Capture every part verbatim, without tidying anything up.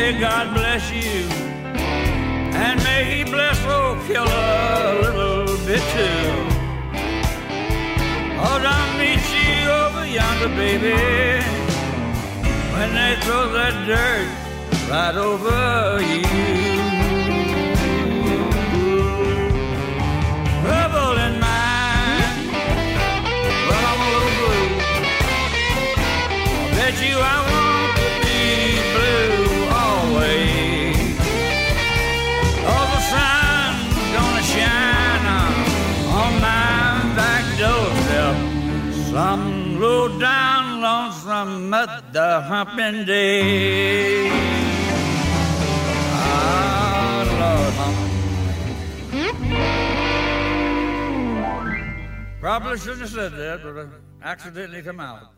May God bless you, and may He bless old Killer a little bit too. Oh, I'll meet you over yonder, baby, when they throw that dirt right over you. Trouble in mind, well, I'm a little blue. I bet you I want to be blue always. Oh, the sun's gonna shine on my back doorstep some low down lonesome mother humping day. Ah, Lord, Mama. Probably shouldn't have said that, but I accidentally come out.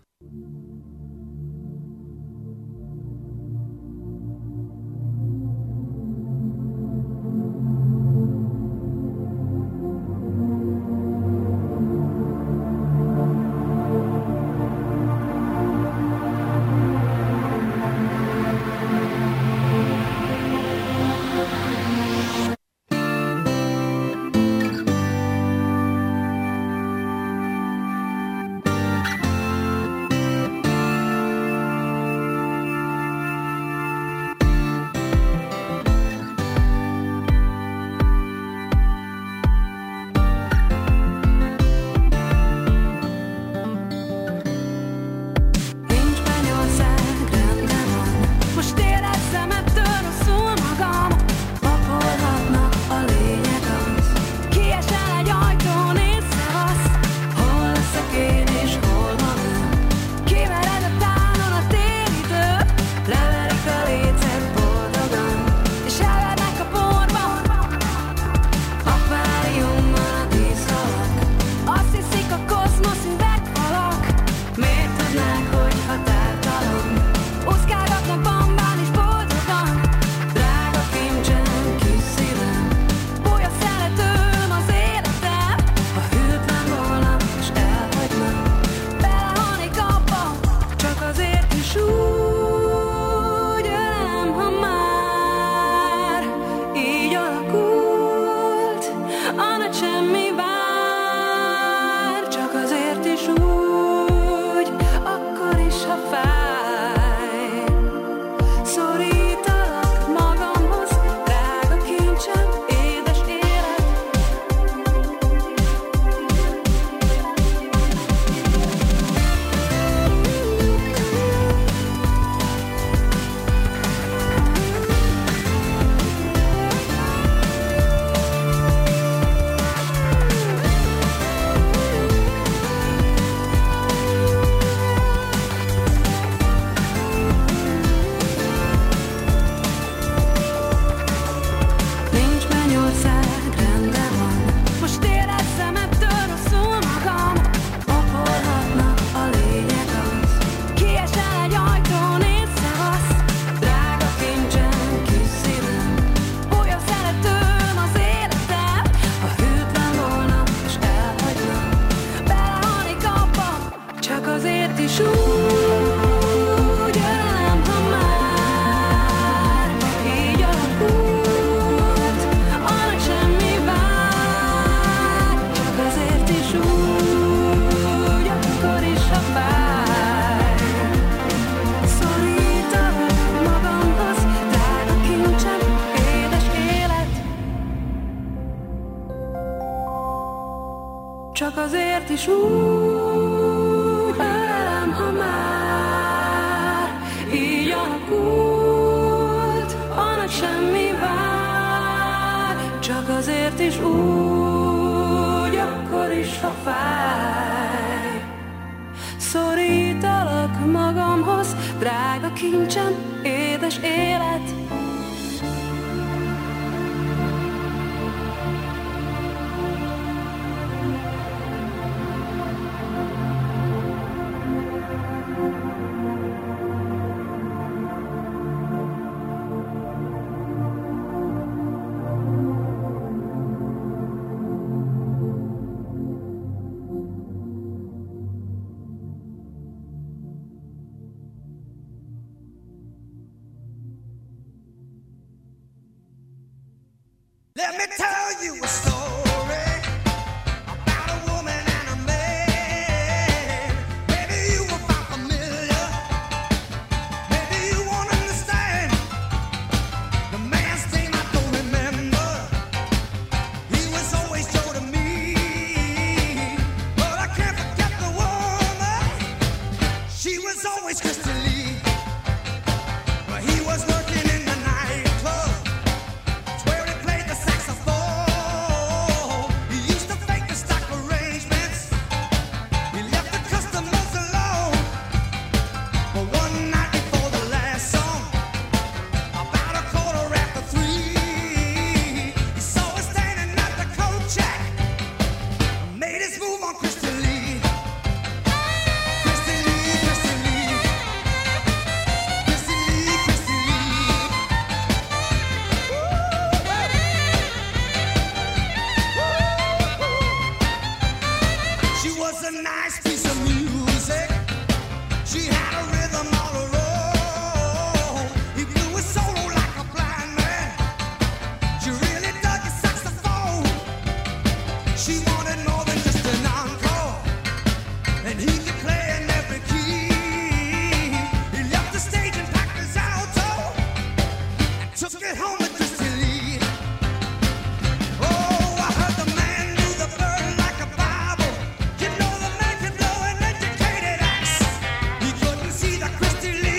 Csak azért is úgy velem, ha már így alakult, a nagy semmi vár. Csak azért is úgy, akkor is, ha fáj. Szorítalak magamhoz, drága kincsem, édes élet. See the crystal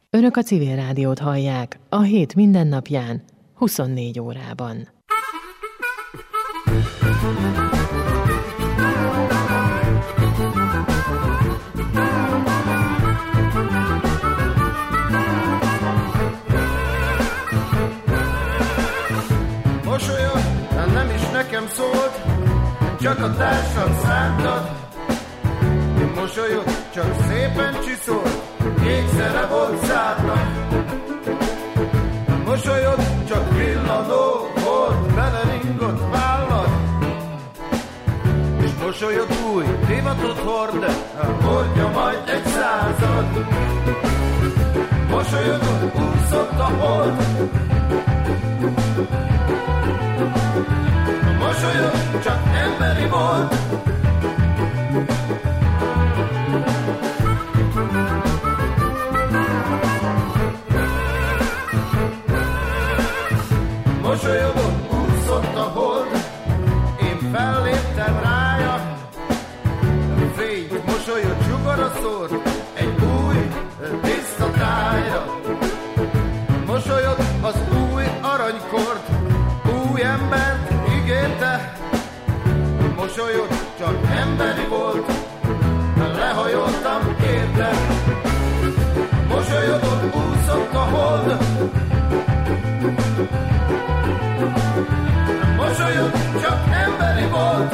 Önök a Civil Rádiót hallják a hét mindennapján, huszonnégy órában. Mosolyod, de nem is nekem szólt, csak a társam szántad. Mosolyod, csak szépen csiszolt, kékszere volt szádnak. Mosolyod, csak villanó volt, beleringott vállad. És mosolyod új divatot hord, hordja majd egy század. Mosolyodon úszott a hold, mosolyod csak emberi volt. Mosolyodon úszott a hold, én felléptem rája. Fény mosolyod sugara szórt egy új, tiszta tájra. Mosolyod az új aranykort, új embert ígérte. Mosolyod csak emberi volt, lehajoltam érte. Mosolyodon úszott a hold, mosolyod csak emberi volt.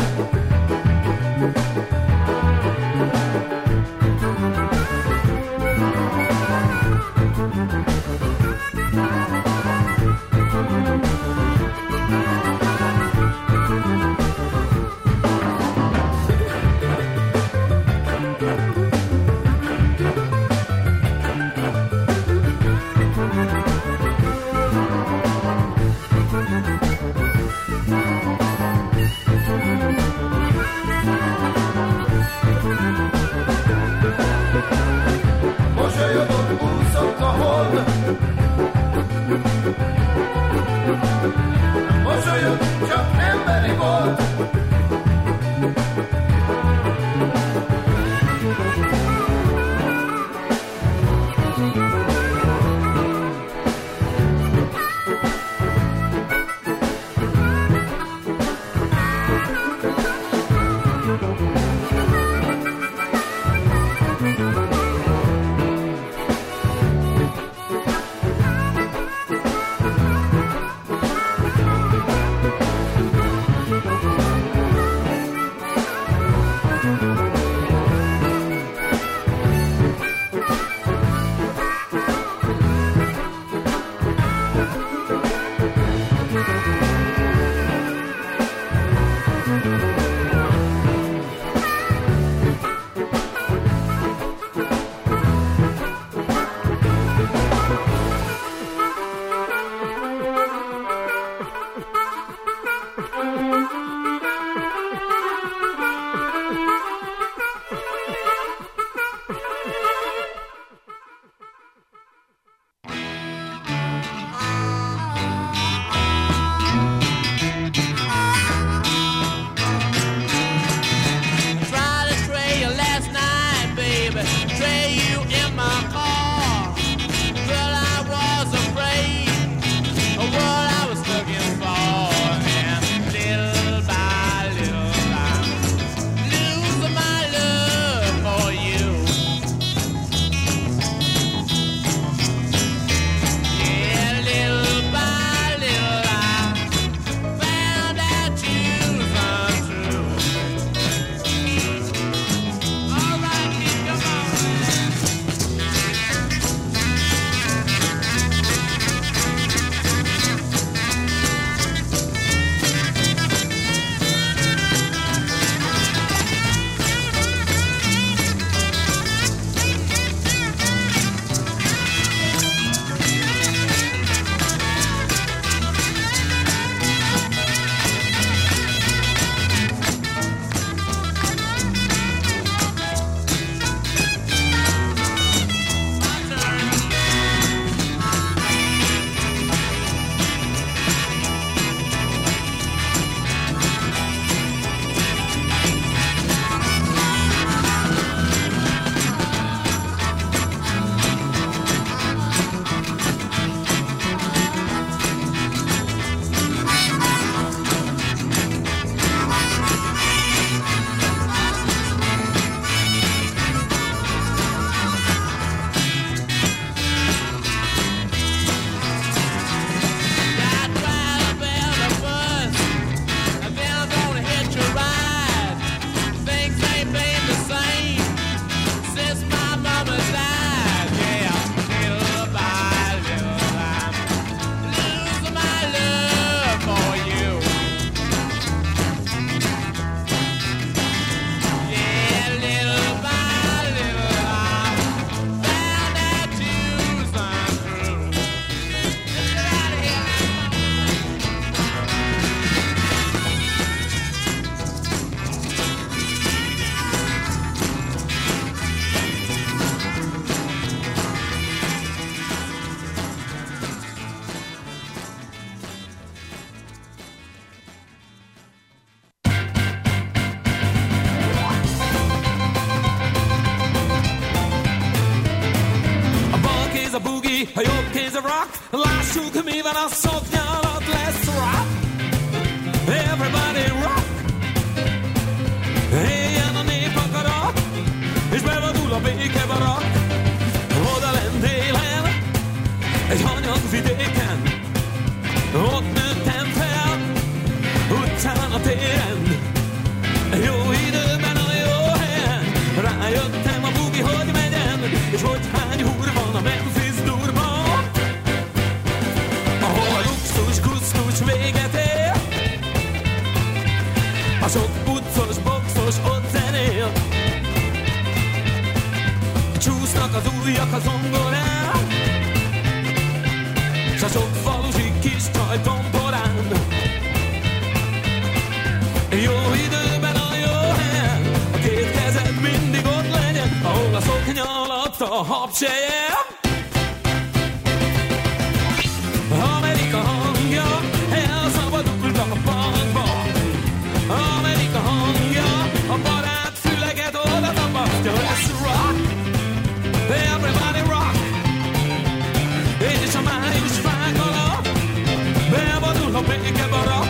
a boogie, a jobb kéz a rock. Lássuk, mi van a szoknya alatt, lesz rock. Everybody rock. Éljen a nép akarat, és bevadul a békebarak. Oda lent délen, egy hanyag vidéken, ott nőttem fel, utcán a téren. Jó időben a jó helyen, rájöttem a bugi, hogy megyen, és hogy hány húr van a Memphis durban, ahol a luxus kusztus véget ér. A sok puccos, boxos ott zenél, csúsznak az ujjak a zongorán, s a sok falusi kis csaj tomporán. Jó időben a jó helyen, a két kezed mindig ott legyen, ahol a szoknya alatt a habsejem. Amerika hangja elszabadult a parkba, Amerika hangja a barát füleget oda tapasztja. Lesz rock, everybody rock, és a május fák alatt bevadul a békebarak.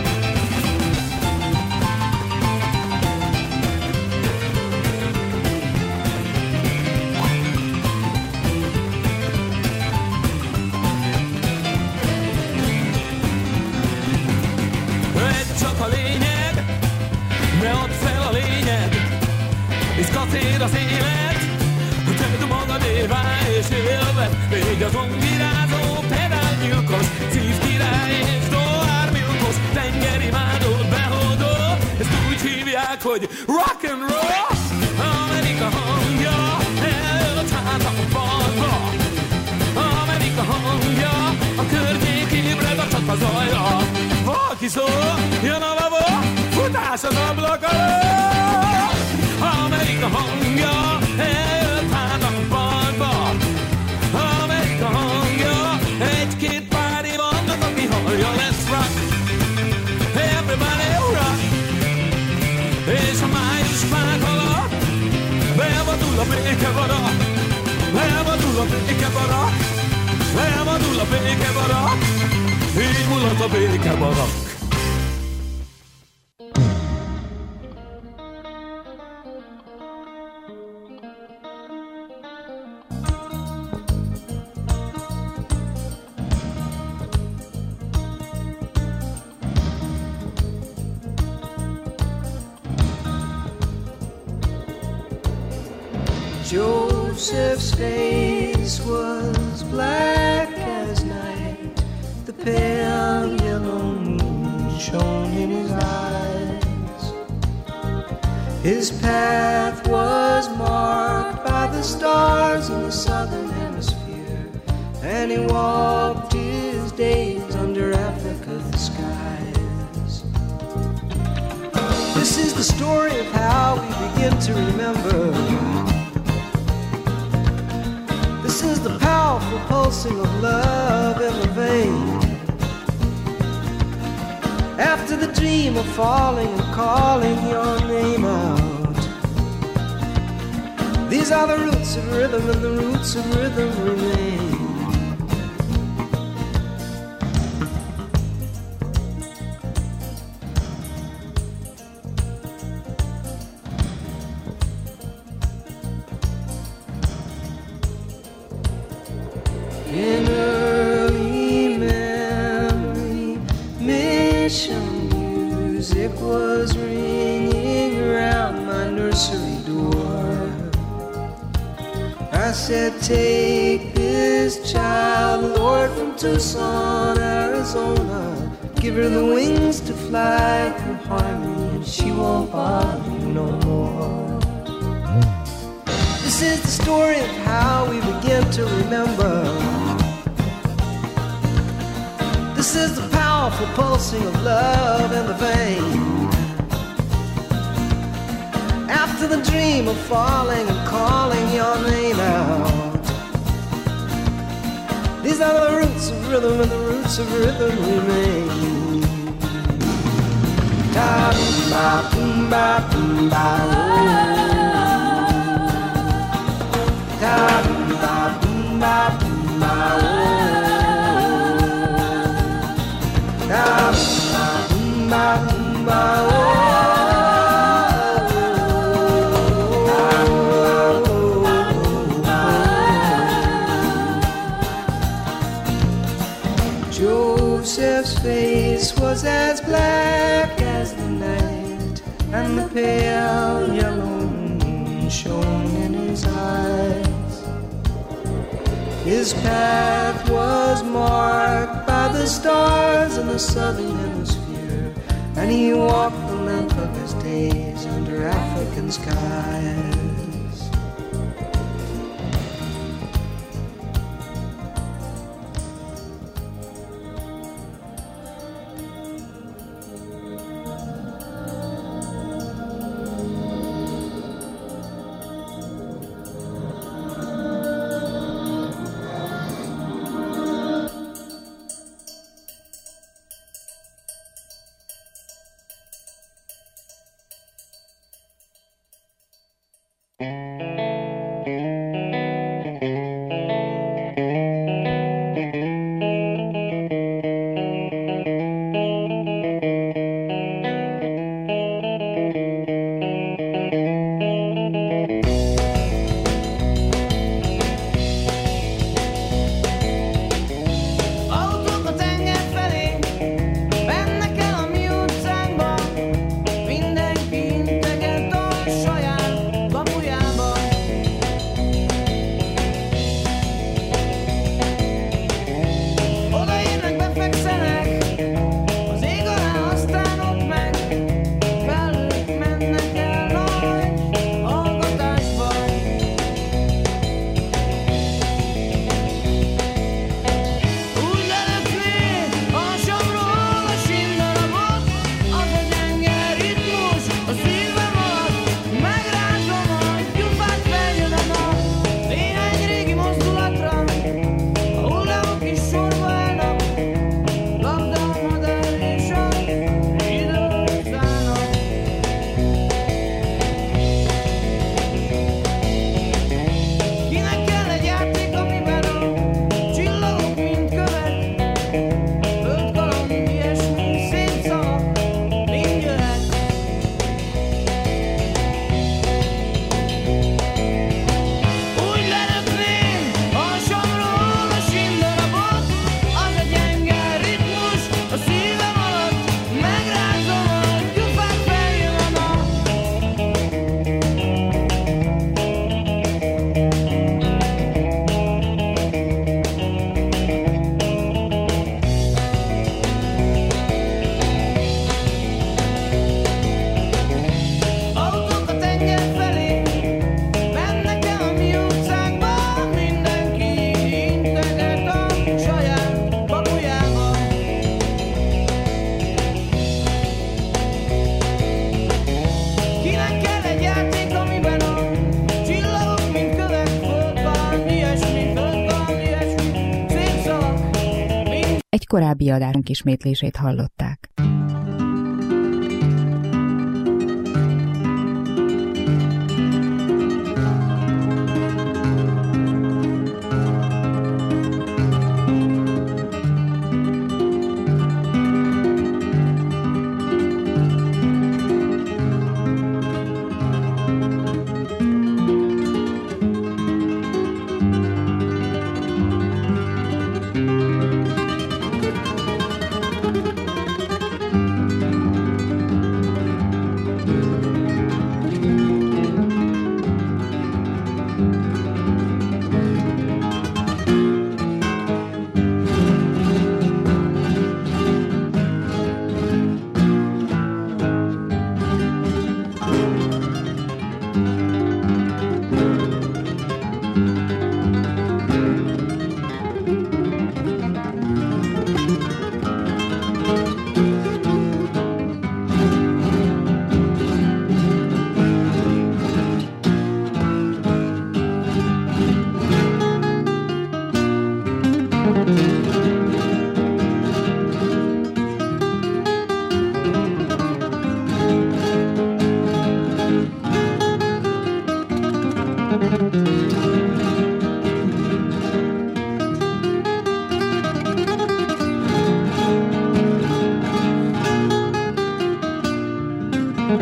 A lényeg, ne add fel a lényeg, izgatér az élet, tedd magadévá és élved, még az ongirázó pedálnyilkos, szívkirály és dollármilkos, tengerimádót behódolod, ezt úgy hívják, hogy rock and roll. Amerika hangja eljött hát a parkba, Amerika hangja a környék ébred a csata zajra. Valaki szól, jön a lavó, futás az ablak alól. Amerika hangja eljött hát a parkba, Amerika hangja, egy-két pári vannak, aki hallja. Lesz rock, everybody rock, és a május fák alatt bevadul a békebarak, bevadul a békebarak, bevadul a békebarak, így mulat a békebarak. Joseph's face was black as night, the pale yellow moon shone in his eyes. His path was marked by the stars in the southern hemisphere, and he walked his days under Africa's skies. This is the story of how we begin to remember. This is the powerful pulsing of love in the vein. After the dream of falling and calling your name out, these are the roots of rhythm, and the roots of rhythm remain. In early memory, mission music was ringing around my nursery door. I said, take this child, Lord, from Tucson, Arizona. Give her the wings to fly through harmony, and she won't bother you no more. This is the story of how we begin to remember. This is the powerful pulsing of love in the vein. After the dream of falling and calling your name out, these are the roots of rhythm, and the roots of rhythm remain. Da boom ba boom ba boom ba oh. Da boom ba boom ba boom. Joseph's face was as black as the night, and the pale yellow moon shone in his eyes. His path was marked by the stars in the southern hemisphere, and he walked the length of his days under African skies. Egy korábbi adásunk ismétlését hallották.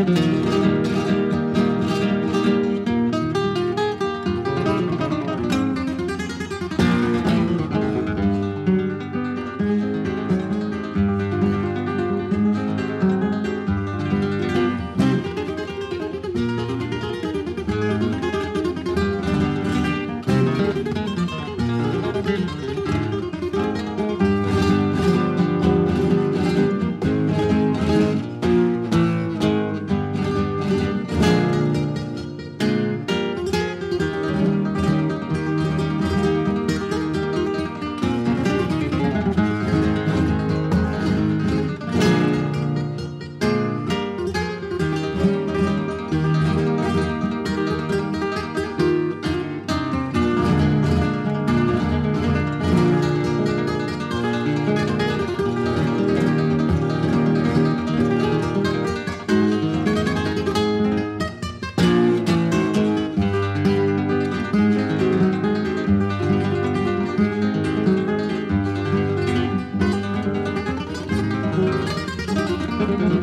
Thank you.